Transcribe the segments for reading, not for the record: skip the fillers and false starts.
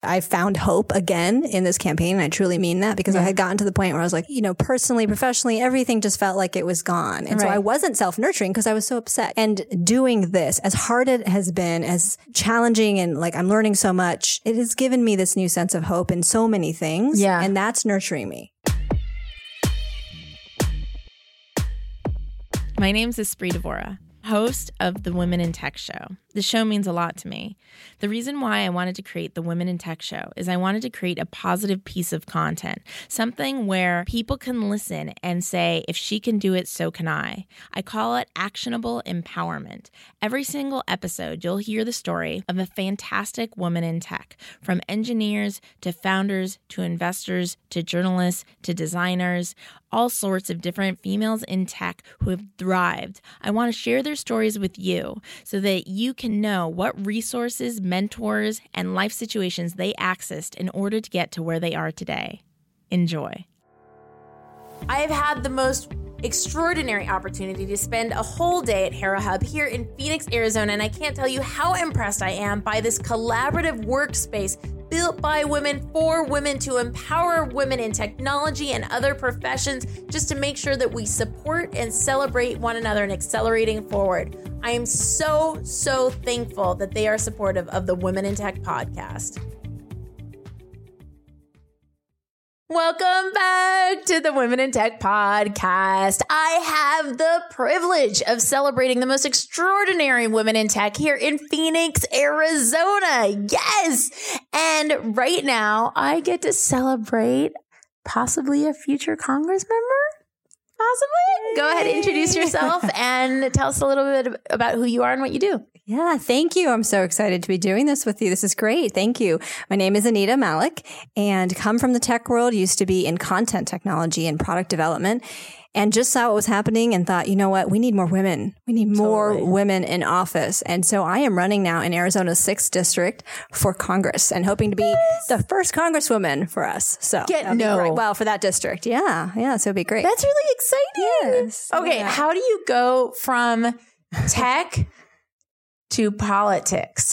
I found hope again in this campaign. And I truly mean that because I had gotten to the point where I was like, personally, professionally, everything just felt like it was gone. And so I wasn't self-nurturing because I was so upset. And doing this, as hard it has been, as challenging and like I'm learning so much, it has given me this new sense of hope in so many things. Yeah. And that's nurturing me. My name's Espree Devora, host of the Women in Tech Show. The show means a lot to me. The reason why I wanted to create the Women in Tech Show is I wanted to create a positive piece of content, something where people can listen and say, if she can do it, so can I. I call it actionable empowerment. Every single episode, you'll hear the story of a fantastic woman in tech, from engineers to founders to investors to journalists to designers, all sorts of different females in tech who have thrived. I want to share their stories with you so that you can know what resources, mentors, and life situations they accessed in order to get to where they are today. Enjoy. I have had the most extraordinary opportunity to spend a whole day at HeraHub here in Phoenix, Arizona, and I can't tell you how impressed I am by this collaborative workspace built by women for women to empower women in technology and other professions, just to make sure that we support and celebrate one another and accelerating forward. I am so, so thankful that they are supportive of the Women in Tech podcast. Welcome back to the Women in Tech podcast. I have the privilege of celebrating the most extraordinary women in tech here in Phoenix, Arizona. Yes. And right now I get to celebrate possibly a future Congress member. Possibly. Go ahead, introduce yourself and tell us a little bit about who you are and what you do. Yeah, thank you. I'm so excited to be doing this with you. This is great. Thank you. My name is Anita Malik and come from the tech world, used to be in content technology and product development, and just saw what was happening and thought, you know what? We need more women. We need more women in office. And so I am running now in Arizona's 6th district for Congress and hoping to be the first congresswoman for us. So well, for that district. Yeah. So it'd be great. That's really exciting. Yes. Okay. Yeah. How do you go from tech to politics?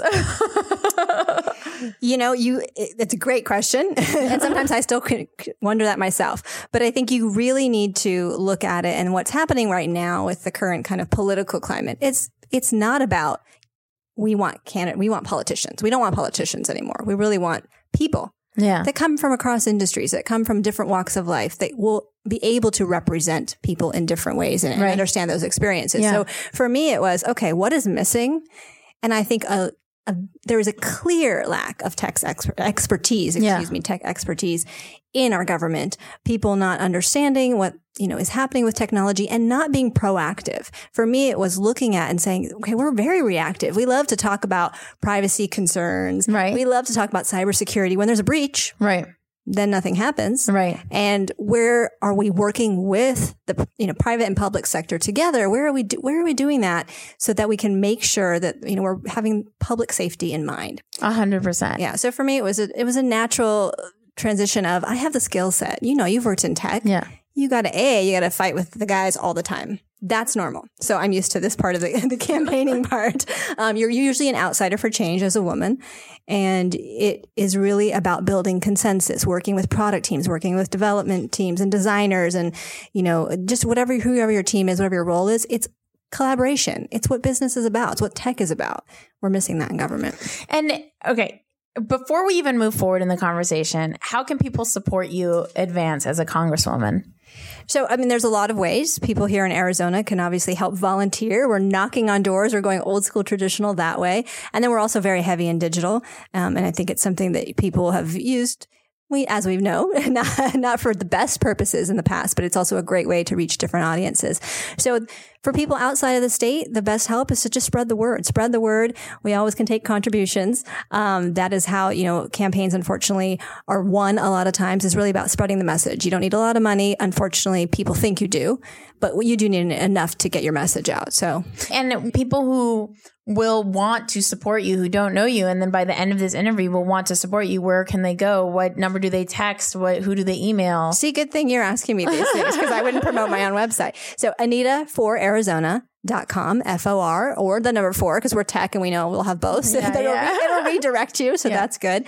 It's a great question. And sometimes I still wonder that myself. But I think you really need to look at it and what's happening right now with the current kind of political climate. It's not about we want politicians. We don't want politicians anymore. We really want people that come from across industries, that come from different walks of life, that will be able to represent people in different ways and understand those experiences. Yeah. So for me, it was, okay, what is missing? And I think there is a clear lack of tech expertise in our government. People not understanding what, is happening with technology and not being proactive. For me, it was looking at and saying, okay, we're very reactive. We love to talk about privacy concerns. Right. We love to talk about cybersecurity. When there's a breach. Right. Then nothing happens. Right. And where are we working with the, private and public sector together? Where are we doing that so that we can make sure that, we're having public safety in mind? 100%. Yeah. So for me, it was a natural transition of, I have the skill set. You've worked in tech. Yeah. You got to fight with the guys all the time. That's normal. So I'm used to this part of the campaigning part. You're usually an outsider for change as a woman. And it is really about building consensus, working with product teams, working with development teams and designers and, just whoever your team is, whatever your role is, it's collaboration. It's what business is about. It's what tech is about. We're missing that in government. And okay, before we even move forward in the conversation, how can people support you advance as a congresswoman? So, there's a lot of ways. People here in Arizona can obviously help volunteer. We're knocking on doors. We're going old school traditional that way. And then we're also very heavy in digital. And I think it's something that people have used, as we know, not for the best purposes in the past, but it's also a great way to reach different audiences. So for people outside of the state, the best help is to just spread the word. Spread the word. We always can take contributions. That is how, campaigns, unfortunately, are won a lot of times. It's really about spreading the message. You don't need a lot of money. Unfortunately, people think you do, but you do need enough to get your message out. So, and people who will want to support you who don't know you, and then by the end of this interview will want to support you, where can they go? What number do they text? Who do they email? See, good thing you're asking me these things because I wouldn't promote my own website. So Anita for forarizona.com, FOR, or the number 4, because we're tech and we know we'll have both. So it'll redirect you. So that's good.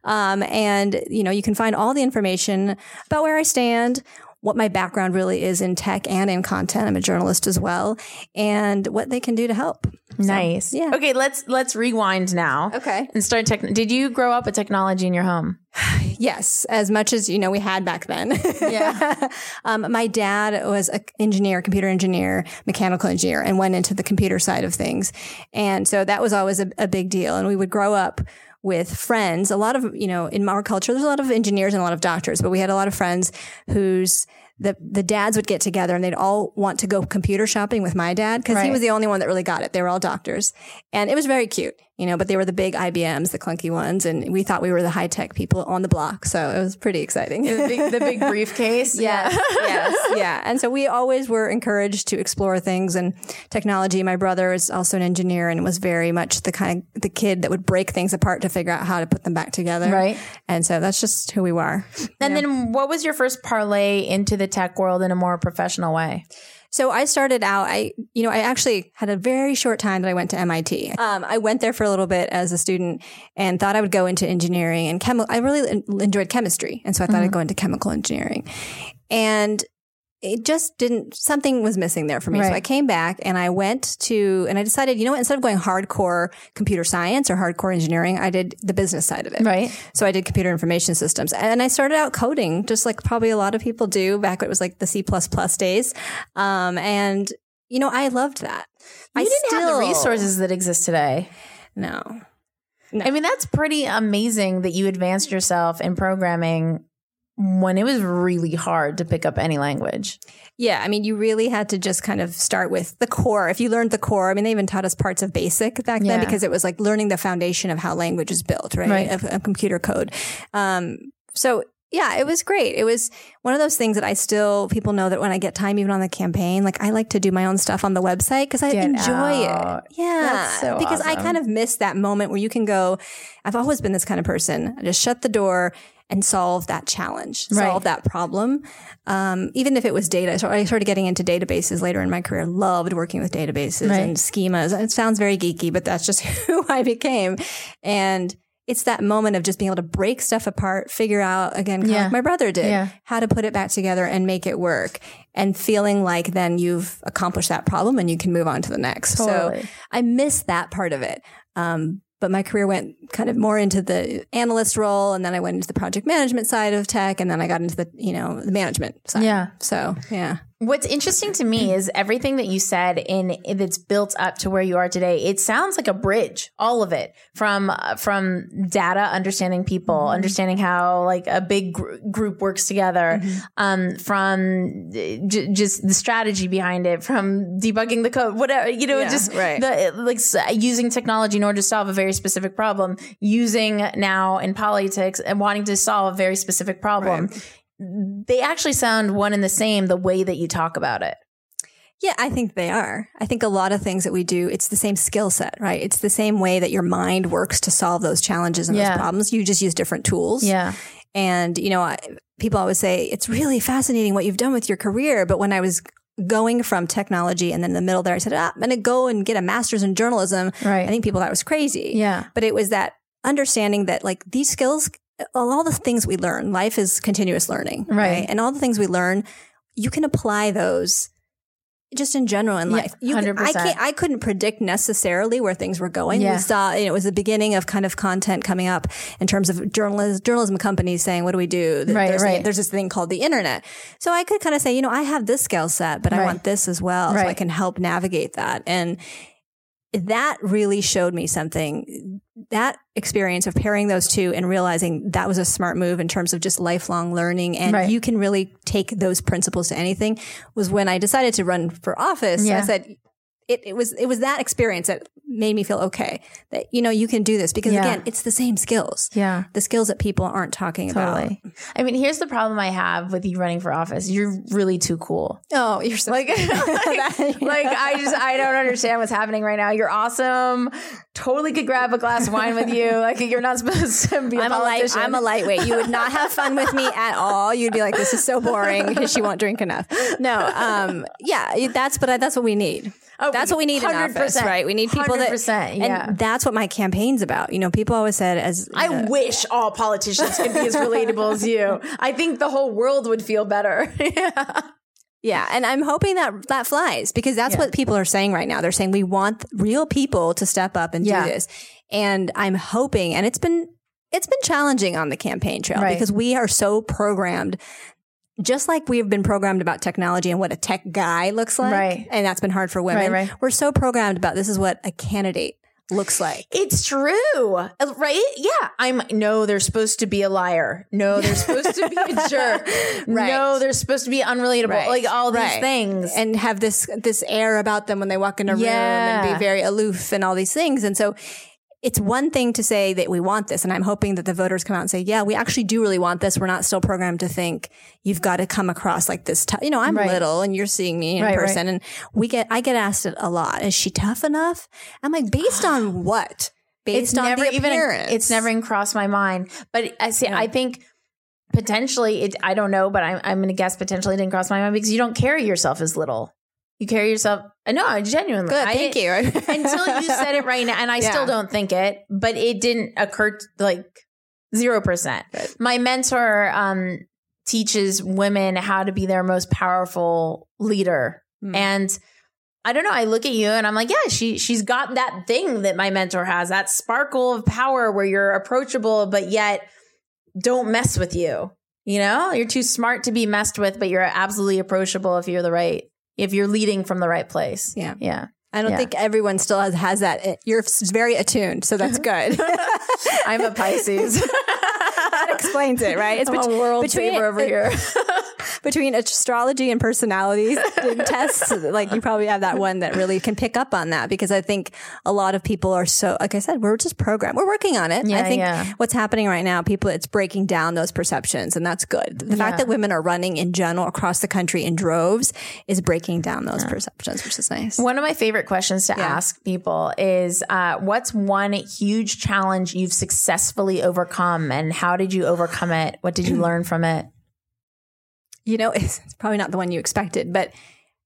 And, you can find all the information about where I stand, what my background really is in tech and in content. I'm a journalist as well, and what they can do to help. Nice. So, yeah. Okay, let's rewind now. Okay. And start Did you grow up with technology in your home? Yes, as much as, we had back then. Yeah. My dad was an engineer, computer engineer, mechanical engineer, and went into the computer side of things. And so that was always a big deal. And we would grow up with friends. A lot of, in our culture, there's a lot of engineers and a lot of doctors, but we had a lot of friends whose the dads would get together and they'd all want to go computer shopping with my dad because he was the only one that really got it. They were all doctors. And it was very cute, but they were the big IBMs, the clunky ones. And we thought we were the high tech people on the block. So it was pretty exciting. The big briefcase. Yes. Yeah. And so we always were encouraged to explore things and technology. My brother is also an engineer and was very much the kid that would break things apart to figure out how to put them back together. Right. And so that's just who we were. And then what was your first parlay into the tech world in a more professional way? So I started out, I actually had a very short time that I went to MIT. I went there for a little bit as a student and thought I would go into engineering and I really enjoyed chemistry. And so I thought I'd go into chemical engineering. And it just something was missing there for me. Right. So I came back and I I decided, instead of going hardcore computer science or hardcore engineering, I did the business side of it. Right. So I did computer information systems and I started out coding just like probably a lot of people do back when it was like the C++ days. And, I loved that. You didn't have the resources that exist today. No. I mean, that's pretty amazing that you advanced yourself in programming when it was really hard to pick up any language. Yeah. I mean, you really had to just kind of start with the core. If you learned the core, I mean, they even taught us parts of BASIC back then because it was like learning the foundation of how language is built, right? Of computer code. So yeah, it was great. It was one of those things that people know that when I get time, even on the campaign, like I like to do my own stuff on the website because I enjoy it. Yeah. That's so because awesome. I kind of miss that moment where you can go, I've always been this kind of person. I just shut the door and solve that challenge, solve that problem. Even if it was data. So I started getting into databases later in my career, loved working with databases and schemas. It sounds very geeky, but that's just who I became. And it's that moment of just being able to break stuff apart, figure out, again, kind of like my brother did, how to put it back together and make it work. And feeling like then you've accomplished that problem and you can move on to the next. Totally. So I miss that part of it. But my career went kind of more into the analyst role, and then I went into the project management side of tech, and then I got into the, the management side. Yeah. So, yeah. What's interesting to me is everything that you said that's built up to where you are today. It sounds like a bridge, all of it, from data, understanding people, understanding how like a big group works together, from just the strategy behind it, from debugging the code, whatever, using technology in order to solve a very specific problem, using now in politics and wanting to solve a very specific problem. Right. They actually sound one and the same the way that you talk about it. Yeah, I think they are. I think a lot of things that we do, it's the same skill set, right? It's the same way that your mind works to solve those challenges and those problems. You just use different tools. Yeah. And, people always say, it's really fascinating what you've done with your career. But when I was going from technology and then in the middle there, I said, I'm going to go and get a master's in journalism. Right. I think people thought it was crazy. Yeah. But it was that understanding that like these skills, all the things we learn, life is continuous learning. Right. And all the things we learn, you can apply those just in general in life. 100%. I couldn't predict necessarily where things were going. Yeah. We saw, it was the beginning of kind of content coming up in terms of journalism companies saying, what do we do? There's this thing called the internet. So I could kind of say, I have this skill set, but I want this as well. So I can help navigate that. And that really showed me something. That experience of pairing those two and realizing that was a smart move in terms of just lifelong learning. And you can really take those principles to anything was when I decided to run for office. Yeah. I said, it was that experience that made me feel okay that, you know, you can do this because again, it's the same skills. Yeah. The skills that people aren't talking about. I mean, here's the problem I have with you running for office. You're really too cool. Oh, you're so like I don't understand what's happening right now. You're awesome. Totally could grab a glass of wine with you. Like you're not supposed to be a politician. I'm a lightweight. You would not have fun with me at all. You'd be like, this is so boring because she won't drink enough. No. That's what we need. Oh, that's what we need in office, right? We need people and that's what my campaign's about. You know, people always said I wish all politicians could be as relatable as you. I think the whole world would feel better. Yeah. And I'm hoping that flies because that's what people are saying right now. They're saying we want real people to step up and do this. And I'm hoping, and it's been challenging on the campaign trail because we are so programmed. Just like we've been programmed about technology and what a tech guy looks like, and that's been hard for women, we're so programmed about this is what a candidate looks like. It's true, right? Yeah. No, they're supposed to be a liar. No, they're supposed to be a jerk. No, they're supposed to be unrelatable. Like all these things. And have this air about them when they walk in a room and be very aloof and all these things. And so it's one thing to say that we want this, and I'm hoping that the voters come out and say, yeah, we actually do really want this. We're not still programmed to think you've got to come across like this. You know, I'm little and you're seeing me in person and I get asked it a lot. Is she tough enough? I'm like, based on what? Based on the appearance. It's never even crossed my mind. But I think potentially I don't know, but I'm going to guess potentially it didn't cross my mind because you don't carry yourself as little. You carry yourself. No, genuinely. Good, thank you. Until you said it right now, and I still don't think it, but it didn't occur like 0%. Good. My mentor teaches women how to be their most powerful leader, and I don't know. I look at you and I'm like, yeah, she's got that thing that my mentor has, that sparkle of power where you're approachable, but yet don't mess with you. You know, you're too smart to be messed with, but you're absolutely approachable if you're leading from the right place. Yeah. Yeah. I don't think everyone still has that. You're very attuned, so that's good. I'm a Pisces. That explains it, right? It's a world saver over here. Between astrology and personality tests, like you probably have that one that really can pick up on that because I think a lot of people are so, like I said, we're just programmed. We're working on it. I think what's happening right now, it's breaking down those perceptions and that's good. The fact that women are running in general across the country in droves is breaking down those perceptions, which is nice. One of my favorite questions to ask people is, what's one huge challenge you've successfully overcome and how did you overcome it? What did you learn from it? You know, it's probably not the one you expected, but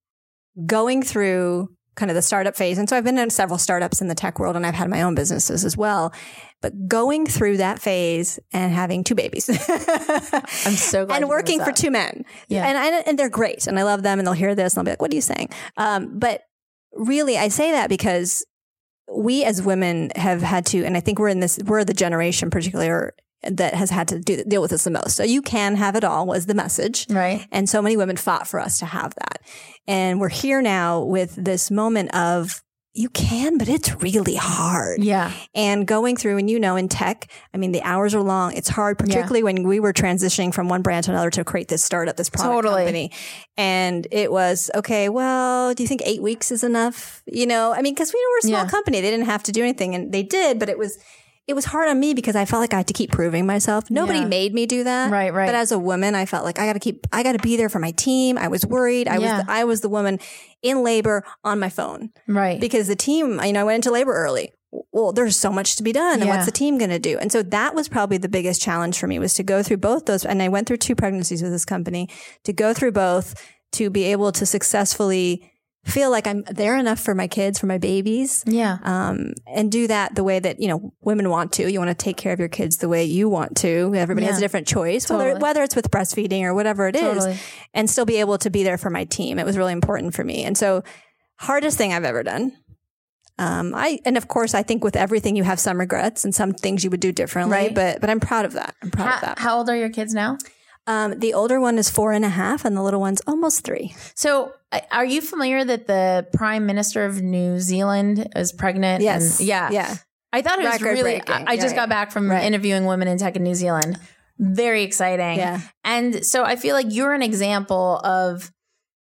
going through kind of the startup phase. And so I've been in several startups in the tech world and I've had my own businesses as well. But going through that phase and having 2 babies. I'm so glad. And working for 2 men. Yeah. And they're great. And I love them and they'll hear this and they'll be like, what are you saying? But really, I say that because we as women have had to, and I think we're the generation particularly that has had to deal with this the most. So you can have it all was the message. Right. And so many women fought for us to have that. And we're here now with this moment of you can, but it's really hard. Yeah. And going through, and in tech, I mean, the hours are long. It's hard, particularly when we were transitioning from one brand to another to create this startup, this product company. And it was, okay, well, do you think 8 weeks is enough? You know, I mean, because we're a small company. They didn't have to do anything and they did, but it was hard on me because I felt like I had to keep proving myself. Nobody made me do that. Right. But as a woman, I felt like I got to be there for my team. I was worried. I was the woman in labor on my phone. Right. Because the team, I went into labor early. Well, there's so much to be done. And what's the team going to do? And so that was probably the biggest challenge for me was to go through both those. And I went through 2 pregnancies with this company to go through both to be able to successfully feel like I'm there enough for my kids, for my babies. Yeah. And do that the way that, women want to. You want to take care of your kids the way you want to. Everybody has a different choice, whether it's with breastfeeding or whatever it is, and still be able to be there for my team. It was really important for me. And so hardest thing I've ever done. And of course, I think with everything you have some regrets and some things you would do differently, but I'm proud of that. I'm proud of that. How old are your kids now? The older one is 4.5 and the little one's almost 3. So are you familiar that the Prime Minister of New Zealand is pregnant? Yes. Yeah. I thought it was really, I just got back from interviewing women in tech in New Zealand. Very exciting. Yeah. And so I feel like you're an example of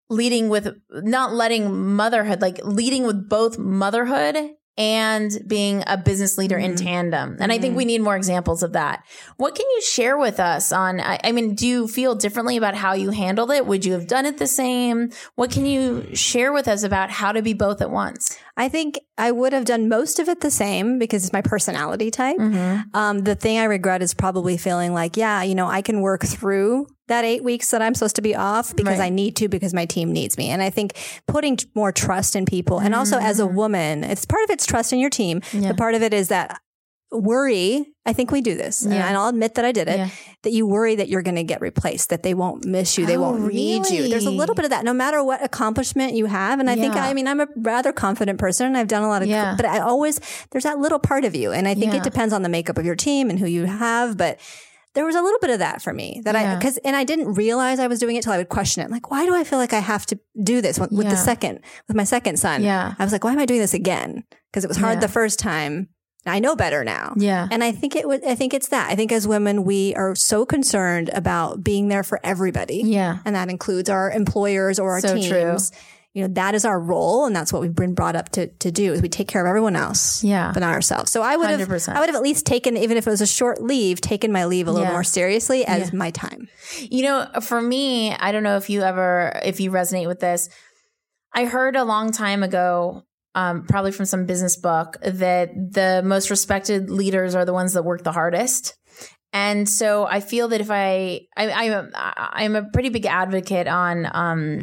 leading with not letting motherhood, like leading with both motherhood and being a business leader in tandem. And I think we need more examples of that. What can you share with us on, I mean, do you feel differently about how you handled it? Would you have done it the same? What can you share with us about how to be both at once? I think I would have done most of it the same because it's my personality type. The thing I regret is probably feeling like, yeah, you know, I can work through that 8 weeks that I'm supposed to be off because I need to, because my team needs me. And I think putting more trust in people, and also as a woman, it's part of it's trust in your team. But part of it is that worry. I think we do this, and I'll admit that I did it, that you worry that you're going to get replaced, that they won't miss you. They won't need you. There's a little bit of that no matter what accomplishment you have. And I think, I mean, I'm a rather confident person and I've done a lot of, but I always, there's that little part of you. And I think it depends on the makeup of your team and who you have. But there was a little bit of that for me that and I didn't realize I was doing it till I would question it. Like, why do I feel like I have to do this with my second son? I was like, why am I doing this again? Because it was hard the first time. I know better now. And I think it's that. I think as women, we are so concerned about being there for everybody. And that includes our employers or our teams. True. You know, that is our role. And that's what we've been brought up to do, is we take care of everyone else, but not ourselves. So I would have at least taken, even if it was a short leave, taken my leave a little more seriously as my time. You know, for me, I don't know if you resonate with this. I heard a long time ago, probably from some business book, that the most respected leaders are the ones that work the hardest. And so I feel that if I'm a pretty big advocate on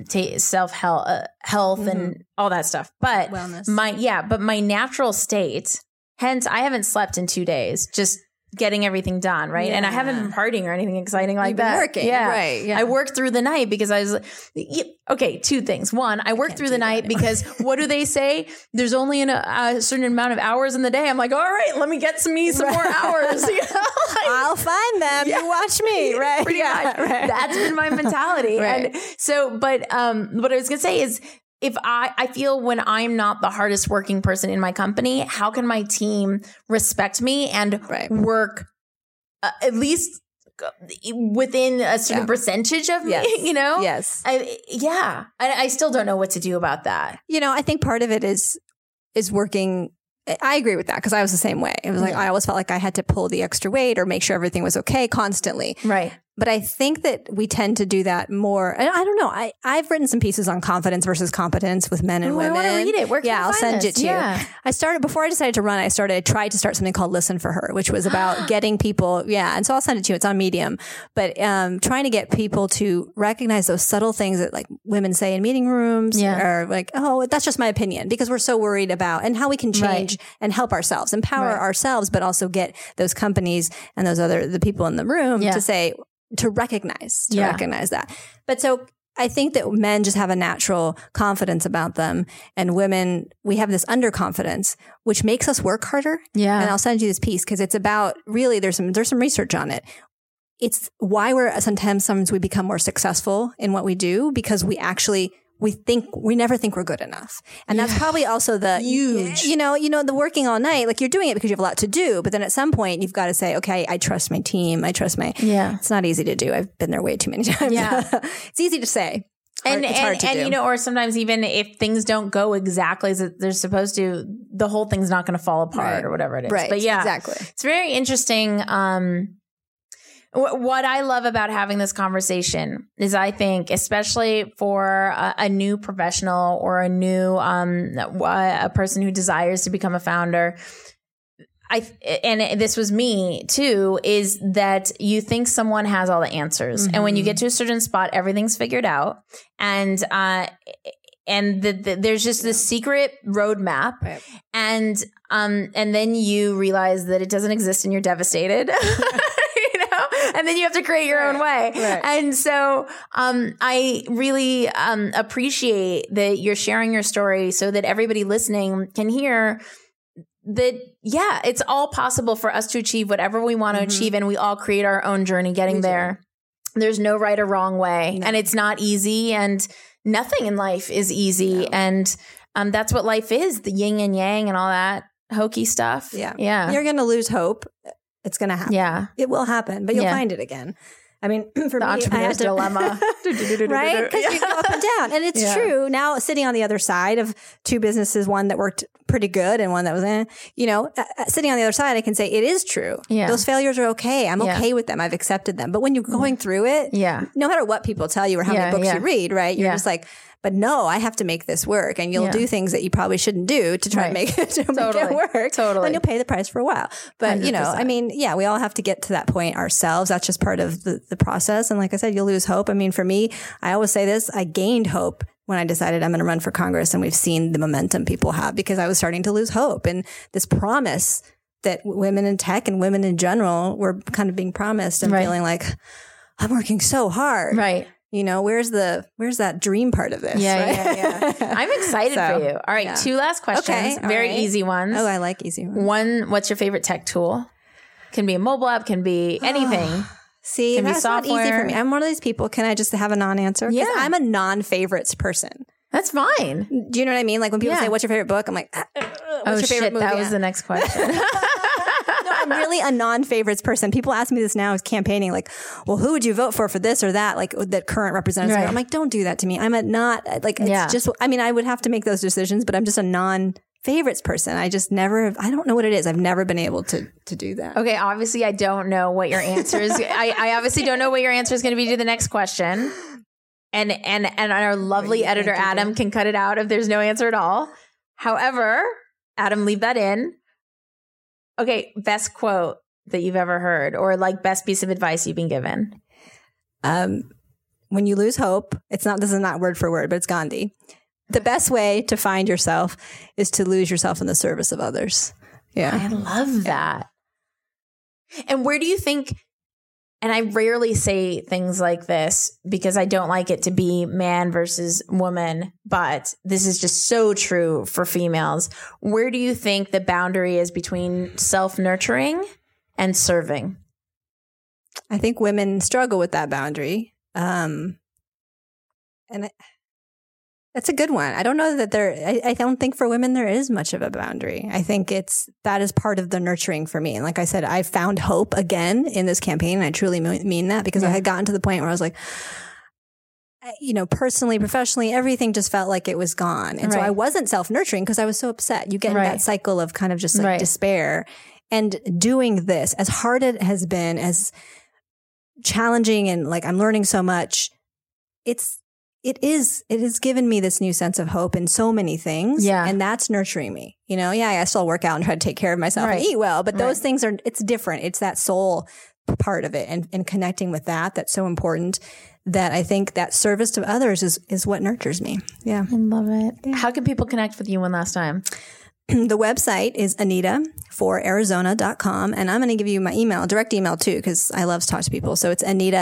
health and all that stuff, but wellness. My natural state, hence I haven't slept in 2 days, just getting everything done, right? And I haven't been partying or anything exciting like that. Working, right? I worked through the night because I was okay. 2 things. One, I worked through the night because what do they say? There's only a certain amount of hours in the day. I'm like, all right, let me get some more hours. You know, I'll find them. You watch me, right? Pretty much. Right. That's been my mentality. And so, but what I was gonna say is, if I feel when I'm not the hardest working person in my company, how can my team respect me and work at least within a certain percentage of me, you know? I still don't know what to do about that. You know, I think part of it is working. I agree with that because I was the same way. It was like, I always felt like I had to pull the extra weight or make sure everything was okay constantly. Right. But I think that we tend to do that more. I don't know. I've written some pieces on confidence versus competence with men and women. I want to read it. Where can I I'll find send it to you. Before I decided to run, I tried to start something called Listen for Her, which was about getting people. And so I'll send it to you. It's on Medium, but trying to get people to recognize those subtle things that like women say in meeting rooms, or like, oh, that's just my opinion, because we're so worried about and how we can change and help ourselves, empower ourselves, but also get those companies and the people in the room to say, to recognize that. But so I think that men just have a natural confidence about them, and women, we have this underconfidence, which makes us work harder. And I'll send you this piece because it's about, really, there's some research on it. It's why sometimes we become more successful in what we do, because we never think we're good enough. And that's probably also the huge, you know, the working all night, like you're doing it because you have a lot to do. But then at some point you've got to say, okay, I trust my team. I trust it's not easy to do. I've been there way too many times. It's easy to say. It's hard to do. You know, or sometimes even if things don't go exactly as they're supposed to, the whole thing's not going to fall apart or whatever it is. Right. But exactly. It's very interesting. What I love about having this conversation is, I think, especially for a new professional or a new a person who desires to become a founder, and this was me too, is that you think someone has all the answers, and when you get to a certain spot, everything's figured out, and there's just this secret roadmap, and then you realize that it doesn't exist, and you're devastated. And then you have to create your own way. And so I really appreciate that you're sharing your story so that everybody listening can hear that, it's all possible for us to achieve whatever we want to achieve. And we all create our own journey getting there. There's no right or wrong way. No. And it's not easy. And nothing in life is easy. No. And that's what life is, the yin and yang and all that hokey stuff. Yeah. You're going to lose hope. It's going to happen. It will happen, but you'll find it again. I mean, for the me, entrepreneur's dilemma, right? Because you go up and down, and it's true. Now, sitting on the other side of two businesses, one that worked pretty good and one that was, sitting on the other side, I can say it is true. Yeah. Those failures are okay. I'm okay with them. I've accepted them. But when you're going through it, no matter what people tell you or how many books you read, right? You're just like, but no, I have to make this work. And you'll do things that you probably shouldn't do to try to make it work. Totally. And you'll pay the price for a while. But, 100%. We all have to get to that point ourselves. That's just part of the process. And like I said, you'll lose hope. I mean, for me, I always say this, I gained hope when I decided I'm going to run for Congress, and we've seen the momentum people have, because I was starting to lose hope. And this promise that women in tech and women in general were kind of being promised and feeling like, I'm working so hard. Right. Where's that dream part of this? Yeah. I'm excited for you. All right. 2 last questions. Okay, very easy ones. Oh, I like easy ones. One, what's your favorite tech tool? Can be a mobile app, can be anything. See, that's not easy for me. I'm one of these people. Can I just have a non-answer? Yeah. I'm a non-favorites person. That's fine. Do you know what I mean? Like when people say, what's your favorite book? I'm like, what's your favorite movie? That was the next question. No, I'm really a non-favorites person. People ask me this now as campaigning, like, well, who would you vote for this or that? Like that current representative. Right. I'm like, don't do that to me. I'm it's just, I would have to make those decisions, but I'm just a non-favorites person. I don't know what it is. I've never been able to do that. Okay. Obviously I don't know what your answer is. I obviously don't know what your answer is going to be to the next question. And our lovely editor, Adam, can cut it out if there's no answer at all. However, Adam, leave that in. Okay, best quote that you've ever heard, or like best piece of advice you've been given. When you lose hope, this is not word for word, but it's Gandhi. The best way to find yourself is to lose yourself in the service of others. Yeah. I love that. And where do you think, and I rarely say things like this because I don't like it to be man versus woman, but this is just so true for females. Where do you think the boundary is between self-nurturing and serving? I think women struggle with that boundary. That's a good one. I don't know that I don't think for women there is much of a boundary. I think that is part of the nurturing for me. And like I said, I found hope again in this campaign. And I truly mean that, because I had gotten to the point where I was like, personally, professionally, everything just felt like it was gone. And so I wasn't self-nurturing because I was so upset. You get in that cycle of kind of just like despair. And doing this, as hard it has been, as challenging, and like I'm learning so much, it has given me this new sense of hope in so many things. Yeah. And that's nurturing me. I still work out and try to take care of myself and eat well, but those things it's different. It's that soul part of it, and connecting with that's so important, that I think that service to others is what nurtures me. Yeah. I love it. Yeah. How can people connect with you one last time? The website is AnitaForArizona.com. And I'm going to give you my direct email too, because I love to talk to people. So it's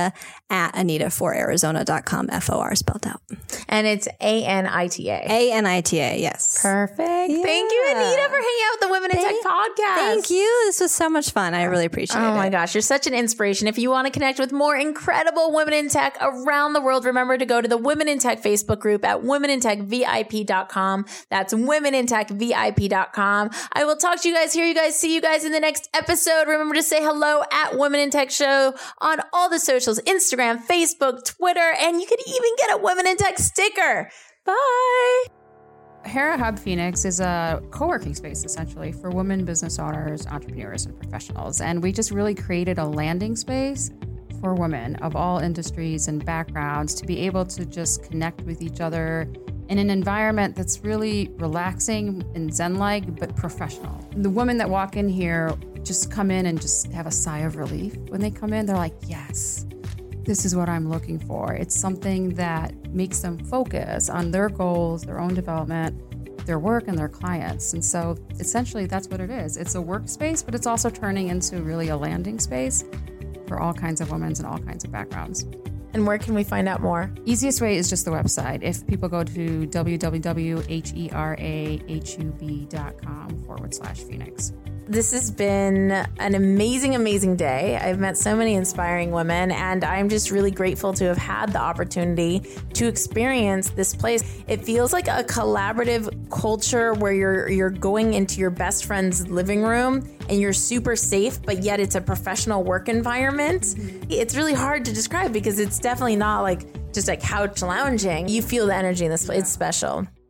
Anita@AnitaForArizona.com, FOR spelled out. And it's ANITA. ANITA, yes. Perfect. Yeah. Thank you, Anita, for hanging out with the Women in Tech podcast. Thank you. This was so much fun. I really appreciate it. Oh my gosh, you're such an inspiration. If you want to connect with more incredible women in tech around the world, remember to go to the Women in Tech Facebook group at womenintechvip.com. That's womenintechvip.com. I will talk to you guys, hear you guys, see you guys in the next episode. Remember to say hello at Women in Tech Show on all the socials, Instagram, Facebook, Twitter, and you could even get a Women in Tech sticker. Bye. Hera Hub Phoenix is a co-working space, essentially, for women business owners, entrepreneurs, and professionals. And we just really created a landing space for women of all industries and backgrounds to be able to just connect with each other in an environment that's really relaxing and zen-like, but professional. The women that walk in here just come in and just have a sigh of relief. When they come in, they're like, yes, this is what I'm looking for. It's something that makes them focus on their goals, their own development, their work, and their clients. And so essentially that's what it is. It's a workspace, but it's also turning into really a landing space for all kinds of women and all kinds of backgrounds. And where can we find out more? Easiest way is just the website. If people go to www.herahub.com/Phoenix. This has been an amazing, amazing day. I've met so many inspiring women, and I'm just really grateful to have had the opportunity to experience this place. It feels like a collaborative culture where you're going into your best friend's living room and you're super safe, but yet it's a professional work environment. It's really hard to describe because it's definitely not like just like couch lounging. You feel the energy in this place. It's special.